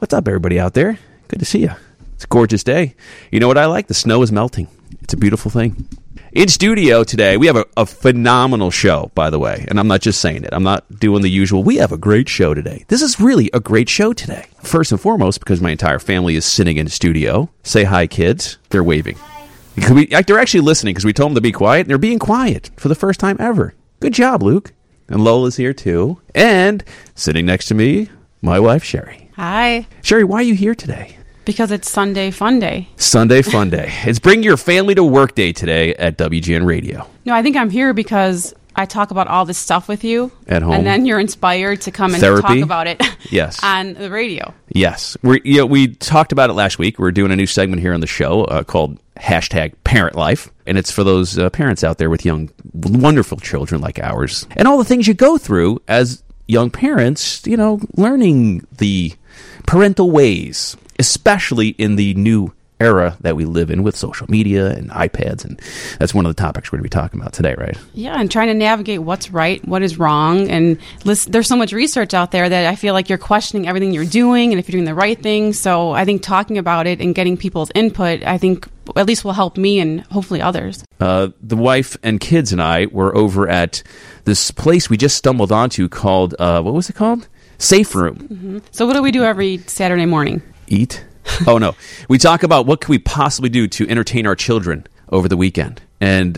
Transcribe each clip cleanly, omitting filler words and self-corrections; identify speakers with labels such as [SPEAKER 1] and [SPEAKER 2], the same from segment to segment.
[SPEAKER 1] What's up, everybody out there? Good to see you. It's a gorgeous day. You know what I like? The snow is melting. It's a beautiful thing. In studio today, we have a phenomenal show, by the way. And I'm not just saying it. I'm not doing the usual. We have a great show today. This is really a great show today. First and foremost, because my entire family is sitting in studio. Say hi, kids. They're waving. They're actually listening because we told them to be quiet. And they're being quiet for the first time ever. Good job, Luke. And Lola's here, too. And sitting next to me, my wife, Sherry.
[SPEAKER 2] Hi.
[SPEAKER 1] Sherry, why are you here today?
[SPEAKER 2] Because it's Sunday Fun Day.
[SPEAKER 1] Sunday Fun Day. It's Bring Your Family to Work Day today at WGN Radio.
[SPEAKER 2] No, I think I'm here because I talk about all this stuff with you.
[SPEAKER 1] At home.
[SPEAKER 2] And then you're inspired to come and
[SPEAKER 1] Therapy.
[SPEAKER 2] talk about it.
[SPEAKER 1] Yes.
[SPEAKER 2] On the radio.
[SPEAKER 1] Yes. We talked about it last week. We're doing a new segment here on the show called #Parent Life. And it's for those parents out there with young, wonderful children like ours. And all the things you go through as young parents, learning the parental ways, especially in the new era that we live in with social media and iPads. And that's one of the topics we're going to be talking about today, right?
[SPEAKER 2] Yeah, and trying to navigate what's right, what is wrong. And there's so much research out there that I feel like you're questioning everything you're doing and if you're doing the right thing. So I think talking about it and getting people's input, I think at least will help me and hopefully others.
[SPEAKER 1] The wife and kids and I were over at this place we just stumbled onto called, what was it called? Safe Room.
[SPEAKER 2] Mm-hmm. So what do we do every Saturday morning?
[SPEAKER 1] Eat? Oh, no. We talk about what can we possibly do to entertain our children over the weekend. And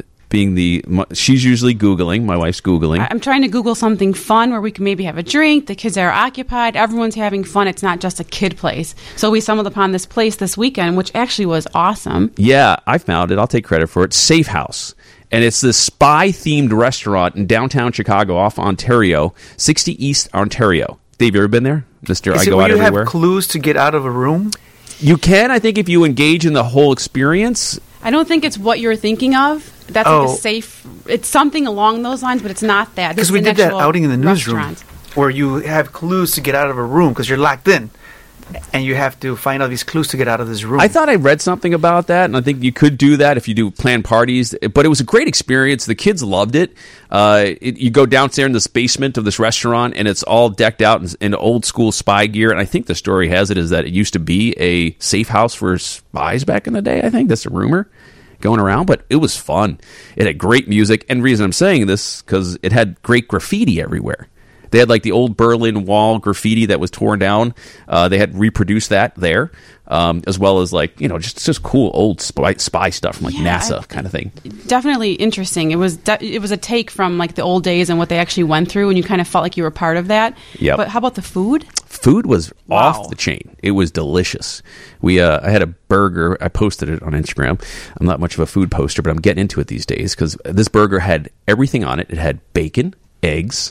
[SPEAKER 1] she's usually Googling. My wife's Googling.
[SPEAKER 2] I'm trying to Google something fun where we can maybe have a drink. The kids are occupied. Everyone's having fun. It's not just a kid place. So we stumbled upon this place this weekend, which actually was awesome.
[SPEAKER 1] Yeah, I found it. I'll take credit for it. Safe House. And it's this spy-themed restaurant in downtown Chicago off Ontario, 60 East Ontario. Dave, you ever been there? Mr. I go out everywhere.
[SPEAKER 3] You have clues to get out of a room?
[SPEAKER 1] You can, I think, if you engage in the whole experience.
[SPEAKER 2] I don't think it's what you're thinking of. That's like a safe... It's something along those lines, but it's not that.
[SPEAKER 3] Because we did that outing in the newsroom where you have clues to get out of a room because you're locked in. And you have to find out these clues to get out of this room.
[SPEAKER 1] I thought I read something about that, and I think you could do that if you do planned parties. But it was a great experience. The kids loved it. You go downstairs in this basement of this restaurant, and it's all decked out in old school spy gear. And I think the story has it is that it used to be a safe house for spies back in the day. I think that's a rumor going around, but it was fun. It had great music, and the reason I'm saying this because it had great graffiti everywhere. They had like the old Berlin Wall graffiti that was torn down. They had reproduced that there, as well as like, just cool old spy stuff from like NASA kind of thing.
[SPEAKER 2] Definitely interesting. It was a take from like the old days and what they actually went through, and you kind of felt like you were part of that.
[SPEAKER 1] Yep.
[SPEAKER 2] But how about the food?
[SPEAKER 1] Food was off the chain. It was delicious. I had a burger. I posted it on Instagram. I'm not much of a food poster, but I'm getting into it these days because this burger had everything on it. It had bacon, eggs,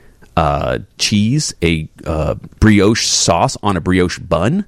[SPEAKER 1] cheese, a brioche sauce on a brioche bun.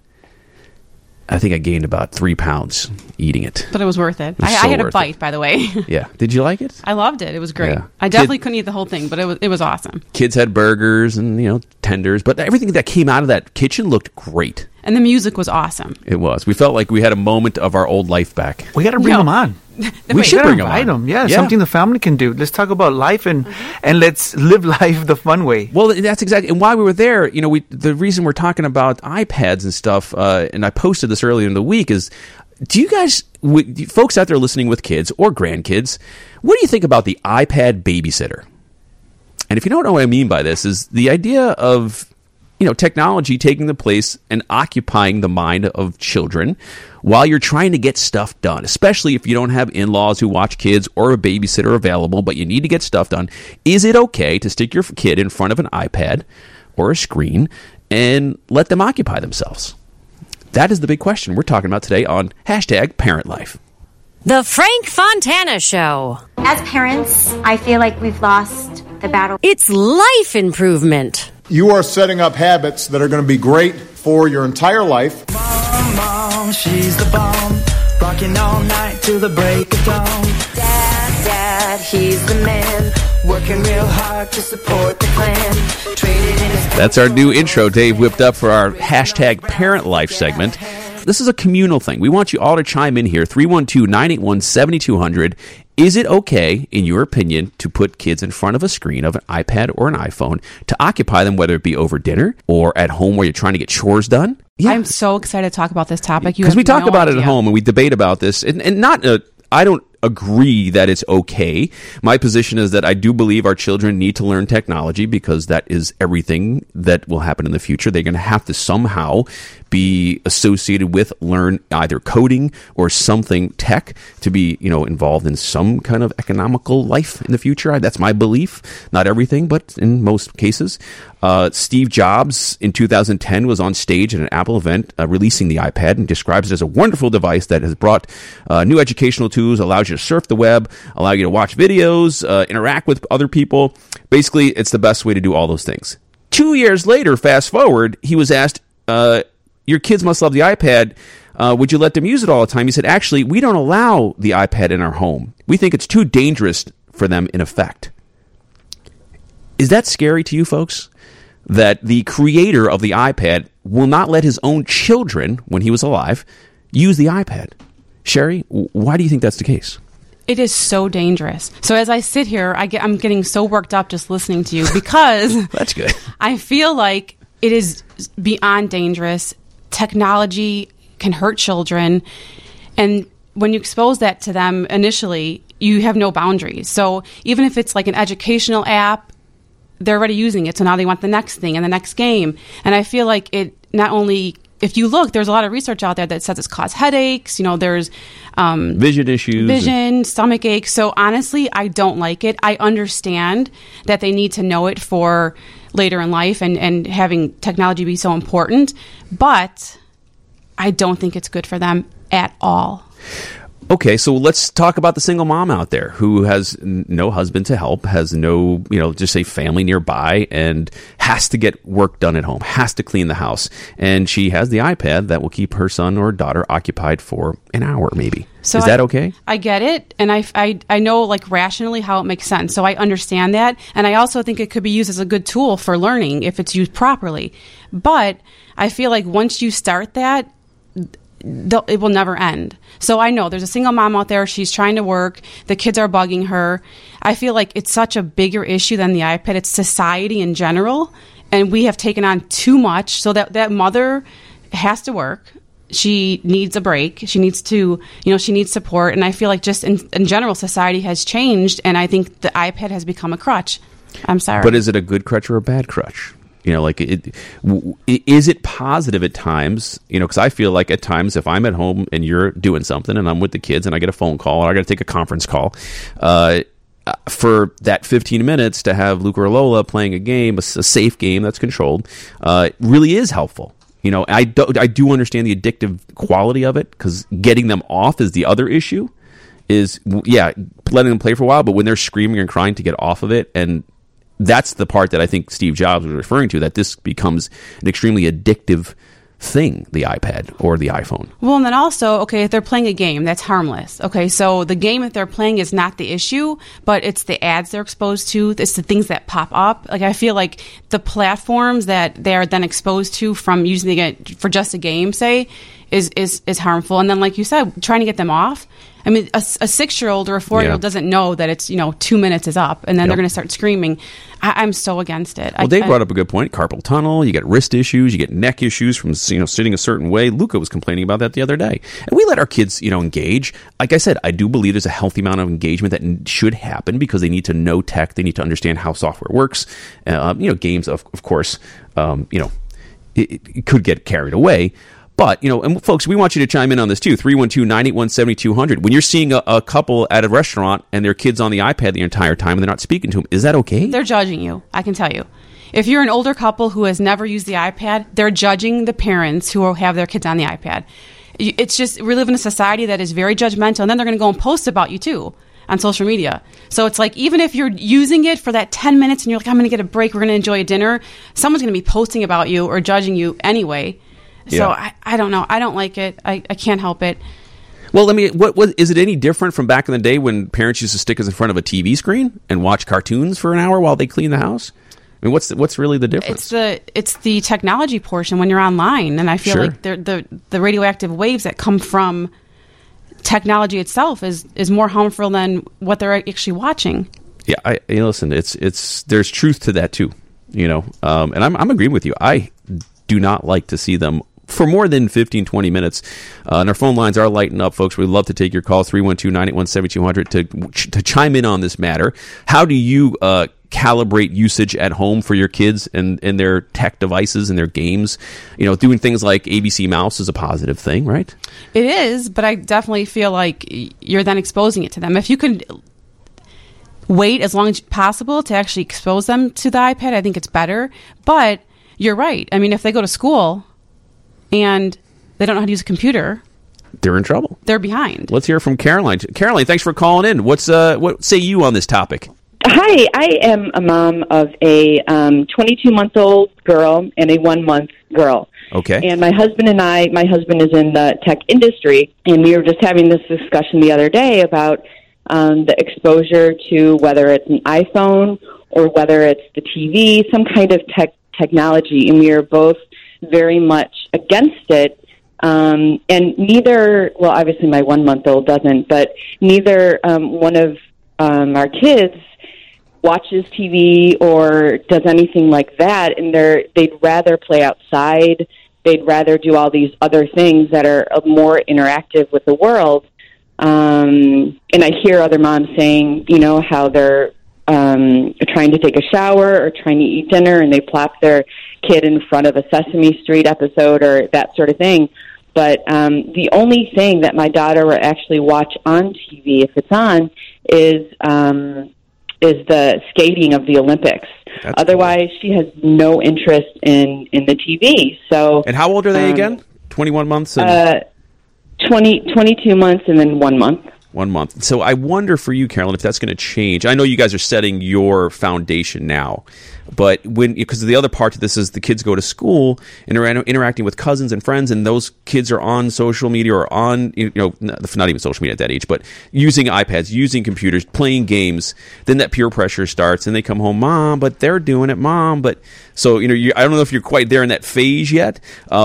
[SPEAKER 1] I think I gained about 3 pounds eating it.
[SPEAKER 2] But it was worth it.
[SPEAKER 1] I
[SPEAKER 2] had a bite, by the way.
[SPEAKER 1] Yeah. Did you like it?
[SPEAKER 2] I loved it. It was great.
[SPEAKER 1] Yeah.
[SPEAKER 2] I definitely couldn't eat the whole thing, but it was awesome.
[SPEAKER 1] Kids had burgers and, tenders, but everything that came out of that kitchen looked great.
[SPEAKER 2] And the music was awesome.
[SPEAKER 1] It was. We felt like we had a moment of our old life back.
[SPEAKER 3] We got to bring them on.
[SPEAKER 1] We should bring them on.
[SPEAKER 3] Yeah, something the family can do. Let's talk about life and let's live life the fun way.
[SPEAKER 1] Well, that's exactly. And while we were there, the reason we're talking about iPads and stuff, and I posted this earlier in the week, is do you guys, folks out there listening with kids or grandkids, what do you think about the iPad babysitter? And if you don't know what I mean by this, is the idea of technology taking the place and occupying the mind of children while you're trying to get stuff done, especially if you don't have in-laws who watch kids or a babysitter available, but you need to get stuff done. Is it okay to stick your kid in front of an iPad or a screen and let them occupy themselves? That is the big question we're talking about today on #Parent Life.
[SPEAKER 4] The Frank Fontana Show.
[SPEAKER 5] As parents, I feel like we've lost the battle.
[SPEAKER 4] It's life improvement.
[SPEAKER 6] You are setting up habits that are going to be great for your entire life.
[SPEAKER 7] Mom, she's the bomb. Rocking all night till the break of dawn. Dad, he's the man. Working real hard to support the clan. Traded in his...
[SPEAKER 1] That's our new intro Dave whipped up for our #Parent Life segment. This is a communal thing. We want you all to chime in here. 312-981-7200. Is it okay, in your opinion, to put kids in front of a screen of an iPad or an iPhone to occupy them, whether it be over dinner or at home where you're trying to get chores done? Yeah.
[SPEAKER 2] I'm so excited to talk about this topic.
[SPEAKER 1] Because we talk about it at home and we debate about this, and not. I don't agree that it's okay. My position is that I do believe our children need to learn technology because that is everything that will happen in the future. They're going to have to somehow be associated with, learn either coding or something tech to be, involved in some kind of economical life in the future. That's my belief. Not everything, but in most cases. Steve Jobs in 2010 was on stage at an Apple event releasing the iPad and describes it as a wonderful device that has brought new educational tools, allows you to surf the web, allow you to watch videos, interact with other people. Basically, it's the best way to do all those things. 2 years later, fast forward, he was asked, your kids must love the iPad. Would you let them use it all the time? He said, actually, we don't allow the iPad in our home. We think it's too dangerous for them in effect. Is that scary to you folks? That the creator of the iPad will not let his own children, when he was alive, use the iPad. Sherry, why do you think that's the case?
[SPEAKER 2] It is so dangerous. So as I sit here, I'm getting so worked up just listening to you because
[SPEAKER 1] that's good.
[SPEAKER 2] I feel like it is beyond dangerous. Technology can hurt children, and when you expose that to them initially, you have no boundaries. So even if it's like an educational app, they're already using it, so now they want the next thing and the next game. And I feel like it not only, if you look, there's a lot of research out there that says it's caused headaches, there's
[SPEAKER 1] vision issues,
[SPEAKER 2] stomach aches. So honestly, I don't like it. I understand that they need to know it for later in life and having technology be so important, but I don't think it's good for them at all.
[SPEAKER 1] Okay, so let's talk about the single mom out there who has no husband to help, has no, just say family nearby, and has to get work done at home, has to clean the house. And she has the iPad that will keep her son or daughter occupied for an hour, maybe. So is that okay?
[SPEAKER 2] I get it. And I know, like, rationally how it makes sense. So I understand that. And I also think it could be used as a good tool for learning if it's used properly. But I feel like once you start that, it will never end. So I know there's a single mom out there. She's trying to work. The kids are bugging her. I feel like it's such a bigger issue than the iPad. It's society in general. And we have taken on too much. So that mother has to work. She needs a break. She needs to, she needs support. And I feel like just in general, society has changed. And I think the iPad has become a crutch. I'm sorry.
[SPEAKER 1] But is it a good crutch or a bad crutch? Is it positive at times? Because I feel like at times if I'm at home and you're doing something and I'm with the kids and I get a phone call or I got to take a conference call, for that 15 minutes to have Luca or Lola playing a game, a safe game that's controlled, really is helpful. I do understand the addictive quality of it because getting them off is the other issue. Is letting them play for a while, but when they're screaming and crying to get off of it, and that's the part that I think Steve Jobs was referring to, that this becomes an extremely addictive thing, the iPad or the iPhone.
[SPEAKER 2] Well, and then also, if they're playing a game, that's harmless. So the game that they're playing is not the issue, but it's the ads they're exposed to. It's the things that pop up. Like, I feel like the platforms that they are then exposed to from using it for just a game, say, is harmful. And then, like you said, trying to get them off. I mean, a 6-year-old or a 4-year-old doesn't know that it's, 2 minutes is up, and then they're going to start screaming. I'm so against it.
[SPEAKER 1] Well, Dave brought up a good point. Carpal tunnel, you get wrist issues, you get neck issues from, sitting a certain way. Luca was complaining about that the other day. And we let our kids, engage. Like I said, I do believe there's a healthy amount of engagement that should happen because they need to know tech. They need to understand how software works. Games, of course, it could get carried away. But, and folks, we want you to chime in on this too. 312-981-7200. When you're seeing a couple at a restaurant and their kid's on the iPad the entire time and they're not speaking to them, is that okay?
[SPEAKER 2] They're judging you, I can tell you. If you're an older couple who has never used the iPad, they're judging the parents who have their kids on the iPad. It's just, we live in a society that is very judgmental, and then they're going to go and post about you too on social media. So it's like, even if you're using it for that 10 minutes and you're like, I'm going to get a break, we're going to enjoy a dinner, someone's going to be posting about you or judging you anyway. So I don't know. I don't like it. I can't help it.
[SPEAKER 1] Well, what is it any different from back in the day when parents used to stick us in front of a TV screen and watch cartoons for an hour while they clean the house? I mean, what's really the difference?
[SPEAKER 2] It's the technology portion when you're online, and I feel like the radioactive waves that come from technology itself is more harmful than what they're actually watching.
[SPEAKER 1] Yeah, listen. It's there's truth to that too. And I'm agreeing with you. I do not like to see them for more than 15, 20 minutes. And our phone lines are lighting up, folks. We'd love to take your call, 312-981-7200, to chime in on this matter. How do you calibrate usage at home for your kids and their tech devices and their games? Doing things like ABC Mouse is a positive thing, right?
[SPEAKER 2] It is, but I definitely feel like you're then exposing it to them. If you could wait as long as possible to actually expose them to the iPad, I think it's better. But you're right. I mean, if they go to school and they don't know how to use a computer,
[SPEAKER 1] they're in trouble.
[SPEAKER 2] They're behind.
[SPEAKER 1] Let's hear from Caroline. Caroline, thanks for calling in. What say you on this topic?
[SPEAKER 8] Hi, I am a mom of a 22-month-old girl and a 1-month girl.
[SPEAKER 1] Okay.
[SPEAKER 8] And my husband is in the tech industry, and we were just having this discussion the other day about the exposure to whether it's an iPhone or whether it's the TV, some kind of technology, and we are both very much against it. And neither, well, obviously my 1-month-old doesn't, but neither one of our kids watches TV or does anything like that, and they'd rather play outside. They'd rather do all these other things that are more interactive with the world. And I hear other moms saying, how they're trying to take a shower or trying to eat dinner, and they plop their kid in front of a Sesame Street episode or that sort of thing. But the only thing that my daughter will actually watch on TV, if it's on, is the skating of the Olympics.
[SPEAKER 1] That's
[SPEAKER 8] Otherwise,
[SPEAKER 1] cool.
[SPEAKER 8] She has no interest in the TV. So,
[SPEAKER 1] and how old are they again? 21 months? And
[SPEAKER 8] 22 months and then 1 month.
[SPEAKER 1] 1 month. So I wonder for you, Carolyn, if that's going to change. I know you guys are setting your foundation now, but because the other part of this is the kids go to school and are interacting with cousins and friends, and those kids are on social media or on, not even social media at that age, but using iPads, using computers, playing games. Then that peer pressure starts, and they come home, Mom, but they're doing it, Mom. But so, I don't know if you're quite there in that phase yet,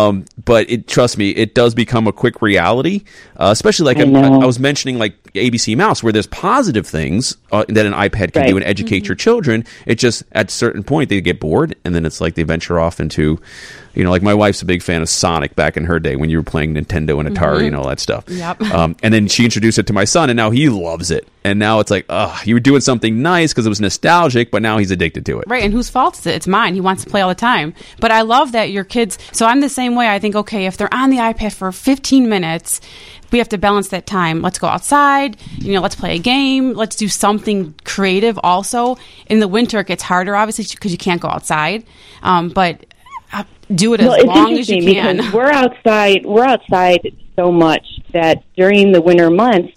[SPEAKER 1] but trust me, it does become a quick reality, especially like I was mentioning, like ABC Mouse, where there's positive things that an iPad can do and educate your children. It just, at a certain point, they get bored, and then it's like they venture off into, like my wife's a big fan of Sonic back in her day when you were playing Nintendo and Atari and all that stuff.
[SPEAKER 2] Yep.
[SPEAKER 1] And then she introduced it to my son, and now he loves it. And now it's like, you were doing something nice because it was nostalgic, but now he's addicted to it.
[SPEAKER 2] Right, and whose fault is it? It's mine. He wants to play all the time. But I love that your kids... So I'm the same way. I think, okay, if they're on the iPad for 15 minutes... We have to balance that time. Let's go outside. Let's play a game. Let's do something creative also. In the winter, it gets harder, obviously, because you can't go outside. But do it as long as you can.
[SPEAKER 8] Because we're outside so much that during the winter months,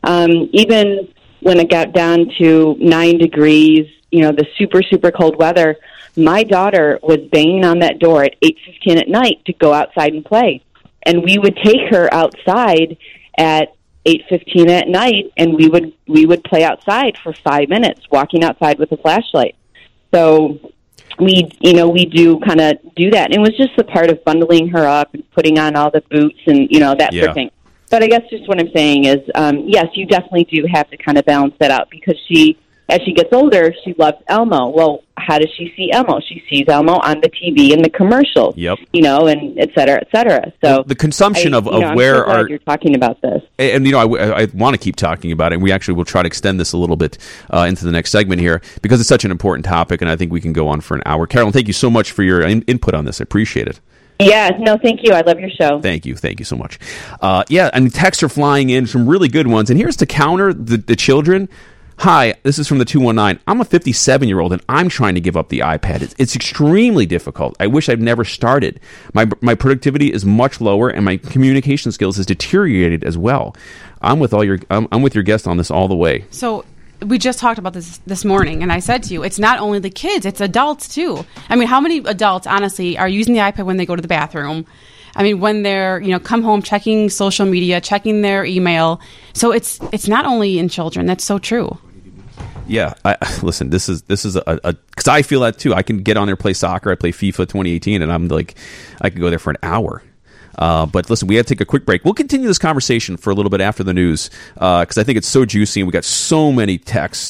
[SPEAKER 8] even when it got down to 9 degrees, the super, super cold weather, my daughter was banging on that door at 8:15 at night to go outside and play. And we would take her outside at 8:15 at night, and we would play outside for 5 minutes, walking outside with a flashlight. So we do kind of do that. And it was just a part of bundling her up and putting on all the boots and, that sort of thing. But I guess just what I'm saying is, yes, you definitely do have to kind of balance that out, because as she gets older, she loves Elmo. Well, how does she see Elmo? She sees Elmo on the TV in the commercials, and et cetera, et cetera. So
[SPEAKER 1] the consumption of
[SPEAKER 8] I'm
[SPEAKER 1] where
[SPEAKER 8] so glad you're talking about this.
[SPEAKER 1] And, I want to keep talking about it, and we actually will try to extend this a little bit into the next segment here, because it's such an important topic, and I think we can go on for an hour. Carolyn, thank you so much for your input on this. I appreciate it.
[SPEAKER 8] Yeah, no, thank you. I love your show.
[SPEAKER 1] Thank you so much. Texts are flying in, some really good ones. And here's to counter the children. Hi, this is from the 219. I'm a 57-year-old, and I'm trying to give up the iPad. It's extremely difficult. I wish I'd never started. My productivity is much lower, and my communication skills has deteriorated as well. I'm with your guest on this all the way. So
[SPEAKER 2] we just talked about this morning, and I said to you, it's not only the kids, it's adults too. I mean, how many adults, honestly, are using the iPad when they go to the bathroom? I mean, when they're, come home, checking social media, checking their email. So it's not only in children. That's so true.
[SPEAKER 1] Yeah, listen, this is because I feel that too. I can get on there, play soccer. I play FIFA 2018, and I'm like, I can go there for an hour. But listen, we have to take a quick break. We'll continue this conversation for a little bit after the news, because I think it's so juicy, and we got so many texts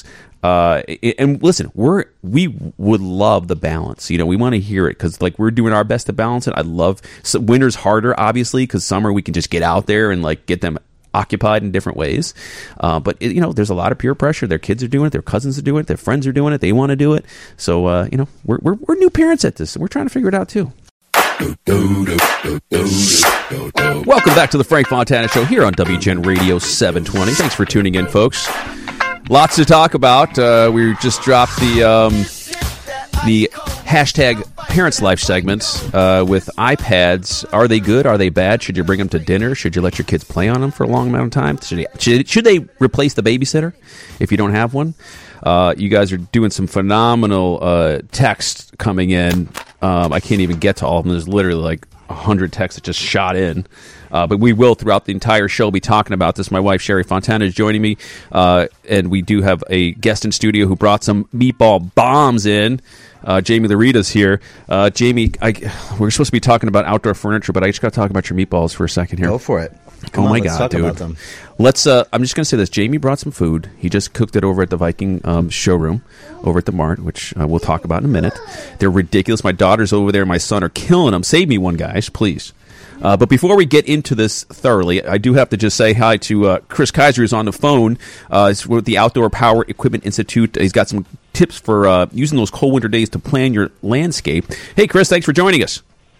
[SPEAKER 1] And listen, we would love the balance. You know, we want to hear it because like we're doing our best to balance it. I love winter's harder, obviously, because summer we can just get out there and like get them occupied in different ways. But you know, there's a lot of peer pressure. Their kids are doing it. Their cousins are doing it. Their friends are doing it. They want to do it. So you know, we're new parents at this, and we're trying to figure it out too. Welcome back to the Frank Fontana Show here on WGN Radio 720. Thanks for tuning in, folks. Lots to talk about. We just dropped the hashtag Parents Life segments with iPads. Are they good? Are they bad? Should you bring them to dinner? Should you let your kids play on them for a long amount of time? Should they replace the babysitter if you don't have one? You guys are doing some phenomenal text coming in. I can't even get to all of them. There's literally like 100 texts that just shot in. But we will, throughout the entire show, be talking about this. My wife, Sherry Fontana, is joining me. And we do have a guest in studio who brought some meatball bombs in. Jamie Larita's here. Jamie, we're supposed to be talking about outdoor furniture, but I just got to talk about your meatballs for a second here.
[SPEAKER 9] Go for it.
[SPEAKER 1] Come on, my God, dude. About them. Let's. I'm just going to say this. Jamie brought some food. He just cooked it over at the Viking showroom over at the Mart, which we'll talk about in a minute. They're ridiculous. My daughter's over there and my son are killing them. Save me one, guys, please. But before we get into this thoroughly, I do have to just say hi to Chris Kaiser, who's on the phone. He's with the Outdoor Power Equipment Institute. He's got some tips for using those cold winter days to plan your landscape. Hey, Chris, thanks for joining us.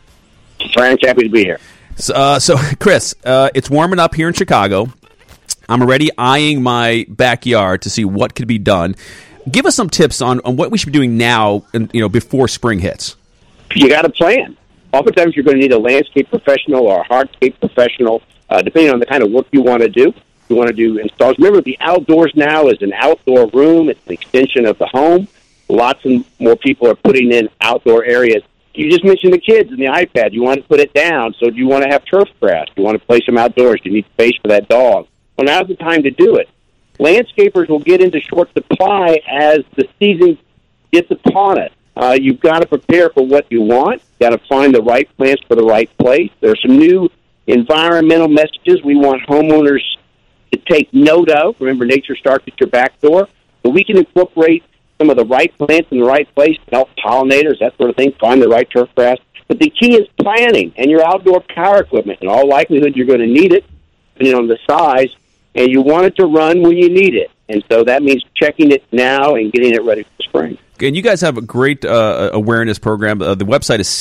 [SPEAKER 10] Frank, happy to be here.
[SPEAKER 1] So Chris, it's warming up here in Chicago. I'm already eyeing my backyard to see what could be done. Give us some tips on what we should be doing now, and before spring hits.
[SPEAKER 10] You got to plan. Oftentimes, you're going to need a landscape professional or a hardscape professional, depending on the kind of work you want to do. You want to do installs. Remember, the outdoors now is an outdoor room. It's an extension of the home. Lots and more people are putting in outdoor areas. You just mentioned the kids and the iPad. You want to put it down, so do you want to have turf grass? You want to place them outdoors. You need space for that dog. Well, now's the time to do it. Landscapers will get into short supply as the season gets upon it. You've got to prepare for what you want. You've got to find the right plants for the right place. There are some new environmental messages we want homeowners to take note of. Remember, nature starts at your back door. But we can incorporate some of the right plants in the right place, help pollinators, that sort of thing, find the right turf grass. But the key is planning and your outdoor power equipment. In all likelihood, you're going to need it, depending on the size, and you want it to run when you need it. And so that means checking it now and getting it ready for spring.
[SPEAKER 1] And you guys have a great awareness program. The website is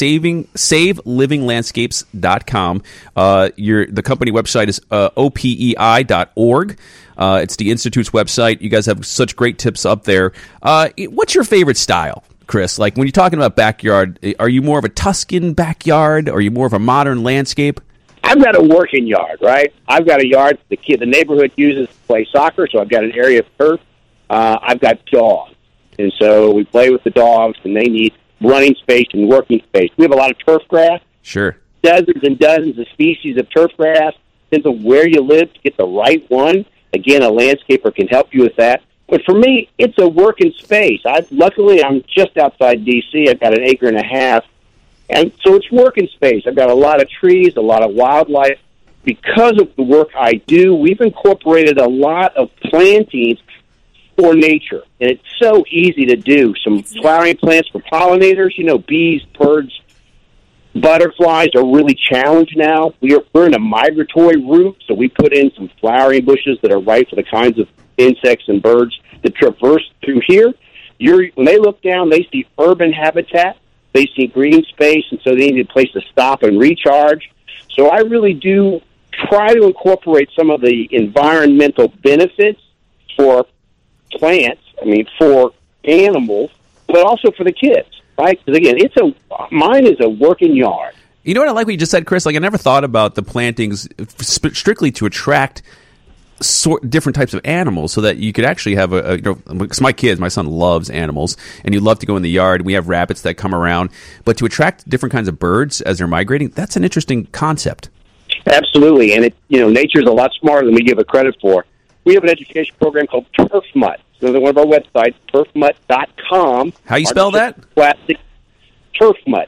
[SPEAKER 1] savelivinglandscapes.com. The company website is opei.org. It's the Institute's website. You guys have such great tips up there. What's your favorite style, Chris? Like when you're talking about backyard, are you more of a Tuscan backyard? Or are you more of a modern landscape?
[SPEAKER 10] I've got a working yard, right? I've got a yard the neighborhood uses to play soccer, so I've got an area of turf. I've got dogs. And so we play with the dogs, and they need running space and working space. We have a lot of turf grass.
[SPEAKER 1] Sure.
[SPEAKER 10] Dozens and dozens of species of turf grass. Depends on where you live to get the right one. Again, a landscaper can help you with that. But for me, it's a working space. Luckily, I'm just outside D.C. I've got an acre and a half. And so it's working space. I've got a lot of trees, a lot of wildlife. Because of the work I do, we've incorporated a lot of plantings for nature. And it's so easy to do. Some flowering plants for pollinators, bees, birds, butterflies are really challenged now. We're in a migratory route, so we put in some flowering bushes that are right for the kinds of insects and birds that traverse through here. When they look down, they see urban habitat. They see green space, and so they need a place to stop and recharge. So I really do try to incorporate some of the environmental benefits for plants, for animals, but also for the kids, right? Because, again, mine is a working yard.
[SPEAKER 1] You know what I like what you just said, Chris? Like, I never thought about the plantings strictly to attract different types of animals, so that you could actually have because my son loves animals, and you love to go in the yard. We have rabbits that come around, but to attract different kinds of birds as they're migrating, that's an interesting concept.
[SPEAKER 10] Absolutely, and nature's a lot smarter than we give it credit for. We have an education program called Turf Mutt. It's another one of our websites, turfmutt.com.
[SPEAKER 1] How you spell that?
[SPEAKER 10] Classic Turf Mutt,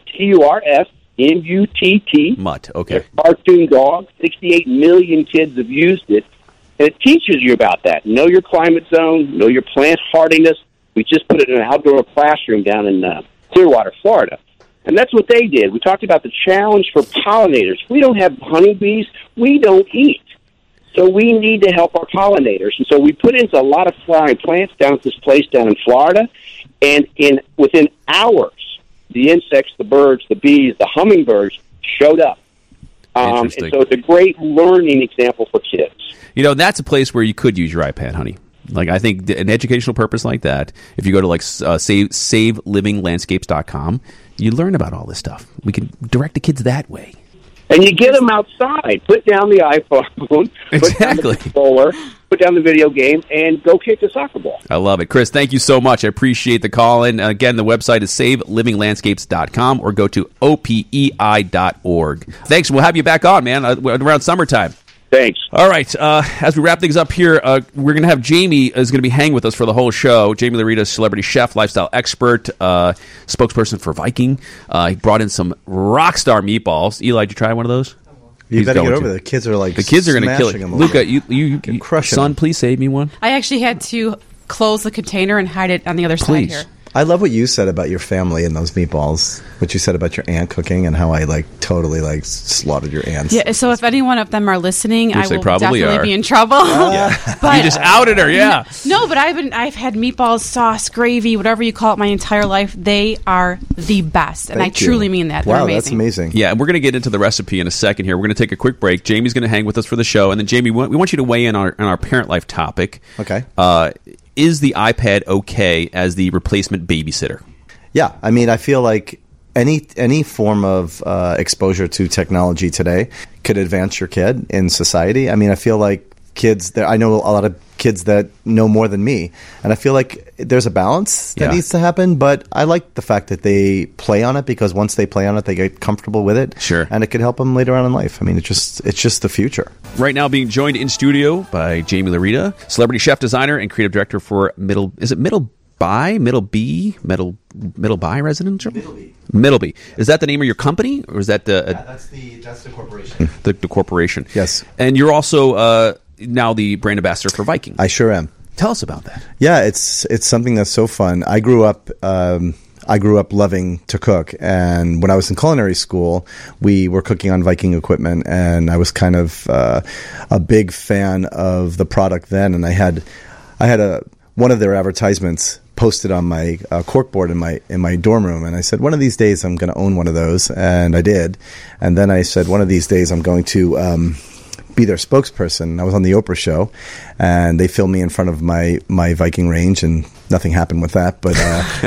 [SPEAKER 10] TURFMUTT.
[SPEAKER 1] Mutt, okay.
[SPEAKER 10] It's a cartoon dog. 68 million kids have used it. And it teaches you about that. Know your climate zone, know your plant hardiness, We just put it in an outdoor classroom down in Clearwater, Florida. And that's what they did. We talked about the challenge for pollinators. We don't have honeybees. We don't eat. So we need to help our pollinators. And so we put into a lot of flowering plants down at this place down in Florida. And within hours, the insects, the birds, the bees, the hummingbirds showed up. And so it's a great learning example for kids.
[SPEAKER 1] You know, that's a place where you could use your iPad, honey. Like, I think an educational purpose like that, if you go to like savelivinglandscapes.com, you learn about all this stuff. We can direct the kids that way.
[SPEAKER 10] And you get them outside. Put down the iPhone, put down the controller, put down the video game, and go kick the soccer ball.
[SPEAKER 1] I love it. Chris, thank you so much. I appreciate the call. And again, the website is savelivinglandscapes.com or go to opei.org. Thanks. We'll have you back on, man, around summertime.
[SPEAKER 10] Thanks.
[SPEAKER 1] All right. As we wrap things up here, we're going to have Jamie is going to be hanging with us for the whole show. Jamie Laurita, celebrity chef, lifestyle expert, spokesperson for Viking. He brought in some rock star meatballs. Eli, did you try one of those?
[SPEAKER 9] You better get over there. The kids are like,
[SPEAKER 1] the kids are going to kill it. Luca, you crush son, them. Please save me one.
[SPEAKER 2] I actually had to close the container and hide it on the other side here.
[SPEAKER 9] I love what you said about your family and those meatballs. What you said about your aunt cooking and how I totally slaughtered your aunts.
[SPEAKER 2] Yeah. So if any one of them are listening, I will definitely be in trouble.
[SPEAKER 1] Yeah. But, you just outed her. Yeah.
[SPEAKER 2] No, but I've had meatballs, sauce, gravy, whatever you call it, my entire life. They are the best, and I truly mean that. They're
[SPEAKER 9] amazing.
[SPEAKER 2] Wow,
[SPEAKER 9] that's amazing.
[SPEAKER 1] Yeah, and we're going to get into the recipe in a second here. We're going to take a quick break. Jamie's going to hang with us for the show, and then Jamie, we want you to weigh in on our parent life topic.
[SPEAKER 9] Okay.
[SPEAKER 1] Is the iPad okay as the replacement babysitter?
[SPEAKER 9] Yeah, I mean, I feel like any form of exposure to technology today could advance your kid in society. I mean, I feel like I know a lot of kids that know more than me, and I feel like there's a balance that needs to happen, but I like the fact that they play on it, because once they play on it, they get comfortable with it.
[SPEAKER 1] Sure.
[SPEAKER 9] And it could help them later on in life. I mean, it's just the future. Right
[SPEAKER 1] now being joined in studio by Jamie Laurita, celebrity chef, designer, and creative director for Middleby Residential? Middleby. Is that the name of your company, or is that the...
[SPEAKER 9] that's the corporation.
[SPEAKER 1] The corporation.
[SPEAKER 9] Yes.
[SPEAKER 1] And you're also now the brand ambassador for Viking.
[SPEAKER 9] I sure am.
[SPEAKER 1] Tell us about that.
[SPEAKER 9] Yeah, it's something that's so fun. I grew up loving to cook, and when I was in culinary school, we were cooking on Viking equipment, and I was kind of a big fan of the product then. And I had one of their advertisements posted on my corkboard in my dorm room, and I said, one of these days I'm going to own one of those, and I did. And then I said, one of these days I'm going to be their spokesperson. I was on the Oprah show, and they filmed me in front of my Viking range, and nothing happened with that, but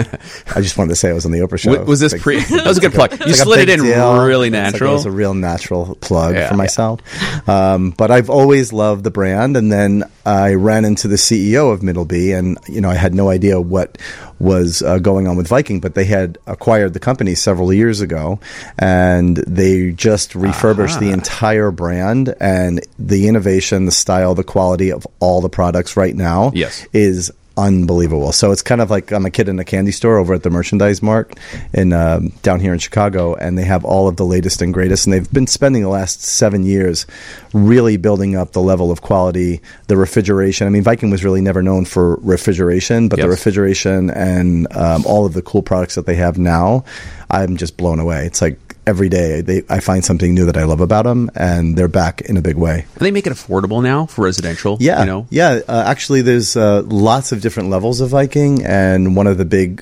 [SPEAKER 9] I just wanted to say I was on the Oprah show.
[SPEAKER 1] Was this that was a good plug. You slid it in really natural.
[SPEAKER 9] It was a real natural plug for myself. But I've always loved the brand, and then I ran into the CEO of Middleby, and I had no idea what was going on with Viking, but they had acquired the company several years ago, and they just refurbished the entire brand, and the innovation, the style, the quality of all the products right now is unbelievable. So it's kind of like I'm a kid in a candy store over at the Merchandise Mart in down here in Chicago, and they have all of the latest and greatest, and they've been spending the last 7 years really building up the level of quality, the refrigeration. I mean, Viking was really never known for refrigeration, but the refrigeration and all of the cool products that they have now, I'm just blown away. It's like every day I find something new that I love about them, and they're back in a big way.
[SPEAKER 1] And they make it affordable now for residential.
[SPEAKER 9] Yeah, actually, there's lots of different levels of Viking, and one of the big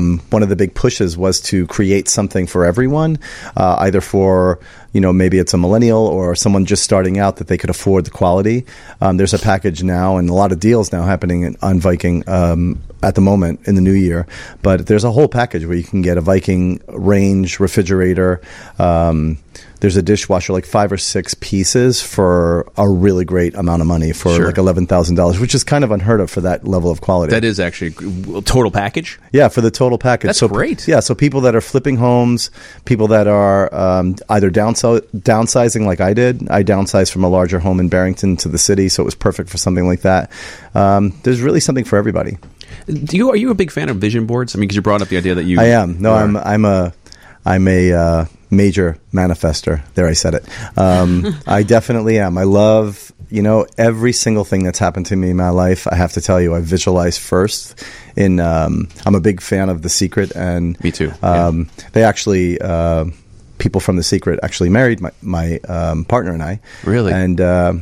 [SPEAKER 9] pushes was to create something for everyone, either for maybe it's a millennial or someone just starting out that they could afford the quality. There's a package now, and a lot of deals now happening on Viking at the moment in the new year. But there's a whole package where you can get a Viking range, refrigerator. There's a dishwasher, like 5 or 6 pieces for a really great amount of money for like $11,000, which is kind of unheard of for that level of quality.
[SPEAKER 1] That is actually a total package?
[SPEAKER 9] Yeah, for the total package.
[SPEAKER 1] That's great.
[SPEAKER 9] Yeah, so people that are flipping homes, people that are either downsizing like I did. I downsized from a larger home in Barrington to the city, so it was perfect for something like that. There's really something for everybody.
[SPEAKER 1] Are you a big fan of vision boards? I mean, because you brought up the idea that you...
[SPEAKER 9] I am. No, I'm a major manifester. There, I said it. I definitely am. I love, every single thing that's happened to me in my life, I have to tell you, I visualize first. I'm a big fan of The Secret, and
[SPEAKER 1] me too.
[SPEAKER 9] They actually, people from The Secret actually married my partner and I.
[SPEAKER 1] Really?
[SPEAKER 9] And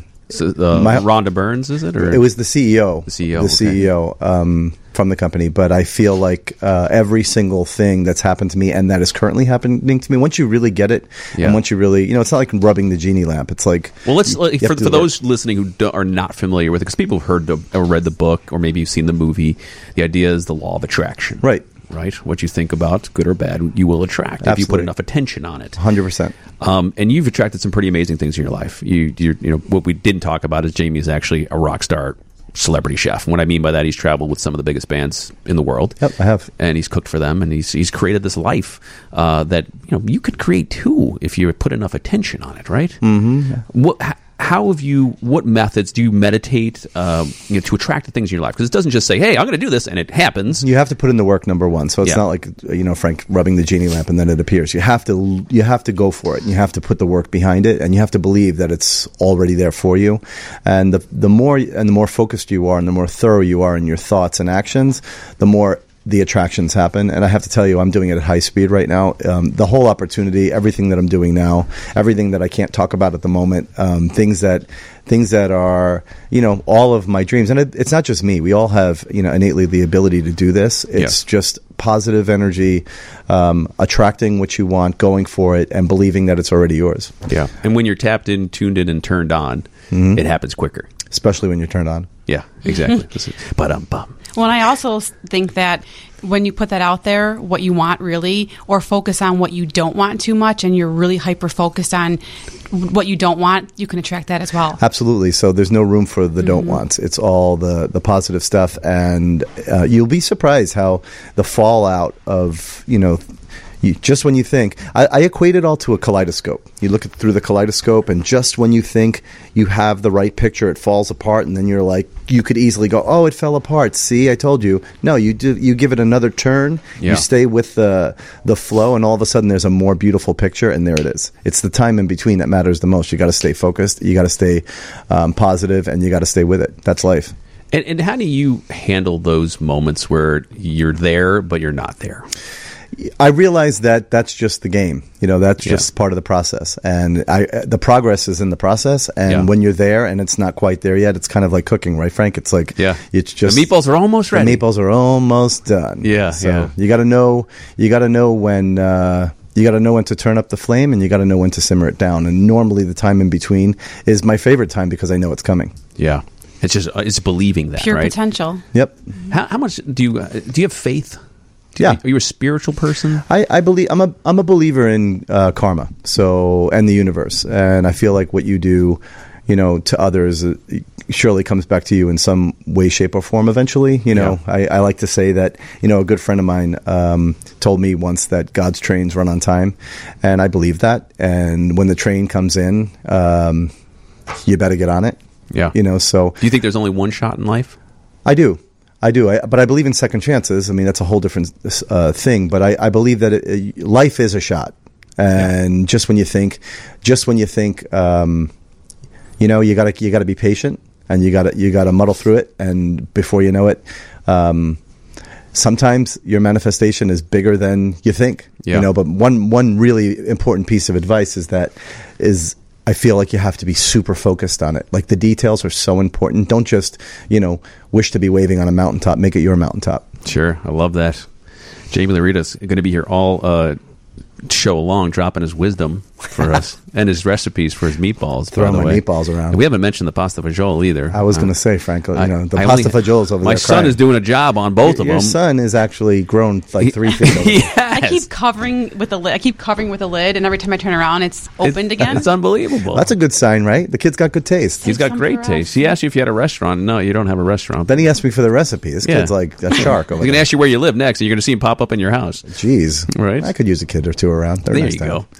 [SPEAKER 1] Rhonda Burns, is it? Or?
[SPEAKER 9] It was the CEO.
[SPEAKER 1] The CEO.
[SPEAKER 9] The CEO from the company. But I feel like every single thing that's happened to me and that is currently happening to me, once you really get it, and once you really, it's not like rubbing the genie lamp. It's like,
[SPEAKER 1] well, for those listening who are not familiar with it, because people have heard or read the book, or maybe you've seen the movie, the idea is the law of attraction.
[SPEAKER 9] Right.
[SPEAKER 1] Right? What you think about, good or bad, you will attract.
[SPEAKER 9] Absolutely.
[SPEAKER 1] If you put enough attention on it.
[SPEAKER 9] 100%.
[SPEAKER 1] And you've attracted some pretty amazing things in your life. What we didn't talk about is Jamie is actually a rock star celebrity chef. And what I mean by that, he's traveled with some of the biggest bands in the world.
[SPEAKER 9] Yep, I have.
[SPEAKER 1] And he's cooked for them, and he's created this life that you could create too if you put enough attention on it, right?
[SPEAKER 9] Mm-hmm.
[SPEAKER 1] What methods do you meditate to attract the things in your life? Because it doesn't just say, hey, I'm going to do this, and it happens.
[SPEAKER 9] You have to put in the work, number one. So it's not like, Frank rubbing the genie lamp and then it appears. You have to go for it. And you have to put the work behind it, and you have to believe that it's already there for you. And the more focused you are and the more thorough you are in your thoughts and actions, the more the attractions happen. And I have to tell you, I'm doing it at high speed right now. The whole opportunity, everything that I'm doing now, everything that I can't talk about at the moment, things that are, all of my dreams. And it's not just me. We all have, innately the ability to do this. It's just positive energy, attracting what you want, going for it, and believing that it's already yours.
[SPEAKER 1] Yeah. And when you're tapped in, tuned in, and turned on, it happens quicker.
[SPEAKER 9] Especially when you're turned on.
[SPEAKER 1] Yeah, exactly.
[SPEAKER 2] Well, and I also think that when you put that out there, what you want really, or focus on what you don't want too much, and you're really hyper-focused on what you don't want, you can attract that as well.
[SPEAKER 9] Absolutely. So there's no room for the don't wants. It's all the positive stuff, and you'll be surprised how the fallout of, just when you think, I equate it all to a kaleidoscope. You look through the kaleidoscope, and just when you think you have the right picture, it falls apart, and then you're like, you could easily go, oh, it fell apart. See, I told you. No, you give it another turn. Yeah. You stay with the flow, and all of a sudden there's a more beautiful picture, and there it is. It's the time in between that matters the most. You got to stay focused. You got to stay positive, and you got to stay with it. That's life.
[SPEAKER 1] And how do you handle those moments where you're there, but you're not there?
[SPEAKER 9] I realize that that's just the game. That's just part of the process. And the progress is in the process. And when you're there and it's not quite there yet, it's kind of like cooking, right, Frank? It's like, it's just
[SPEAKER 1] the meatballs are almost ready.
[SPEAKER 9] The meatballs are almost done.
[SPEAKER 1] Yeah.
[SPEAKER 9] So you got to know when, you got to know when to turn up the flame, and you got to know when to simmer it down. And normally the time in between is my favorite time because I know it's coming.
[SPEAKER 1] Yeah. It's believing that,
[SPEAKER 2] pure
[SPEAKER 1] right?
[SPEAKER 2] potential.
[SPEAKER 9] Yep.
[SPEAKER 1] How much do you have faith?
[SPEAKER 9] Yeah.
[SPEAKER 1] Are you a spiritual person?
[SPEAKER 9] I believe I'm a believer in karma, and the universe, and I feel like what you do, to others, surely comes back to you in some way, shape, or form eventually. I like to say that, a good friend of mine told me once that God's trains run on time, and I believe that. And when the train comes in, you better get on it.
[SPEAKER 1] Yeah.
[SPEAKER 9] So
[SPEAKER 1] do you think there's only one shot in life?
[SPEAKER 9] I do. But I believe in second chances. I mean, that's a whole different thing. But I believe that life is a shot, and just when you think, you gotta be patient, and you gotta muddle through it, and before you know it, sometimes your manifestation is bigger than you think.
[SPEAKER 1] Yeah.
[SPEAKER 9] But one really important piece of advice is I feel like you have to be super focused on it. Like, the details are so important. Don't just, wish to be waving on a mountaintop. Make it your mountaintop.
[SPEAKER 1] Sure. I love that. Jamie Laurita's going to be here all show along, dropping his wisdom for us and his recipes for his meatballs.
[SPEAKER 9] Throwing my meatballs around.
[SPEAKER 1] We haven't mentioned the pasta fagioli either.
[SPEAKER 9] I was going to say, Franco, the pasta fagiolis over there.
[SPEAKER 1] My son is doing a job on both of them.
[SPEAKER 9] Your son is actually grown like 3 feet over.
[SPEAKER 1] Yes.
[SPEAKER 2] I keep covering with the lid, and every time I turn around, it's opened again.
[SPEAKER 1] It's unbelievable.
[SPEAKER 9] That's a good sign, right? The kid's got good taste.
[SPEAKER 1] He's got great taste. He asked you if you had a restaurant. No, you don't have a restaurant.
[SPEAKER 9] Then he asked me for the recipe. This kid's like a shark over there.
[SPEAKER 1] He's going to ask you where you live next, and you're going to see him pop up in your house.
[SPEAKER 9] Jeez.
[SPEAKER 1] Right?
[SPEAKER 9] I could use a kid or two around.
[SPEAKER 1] There you go.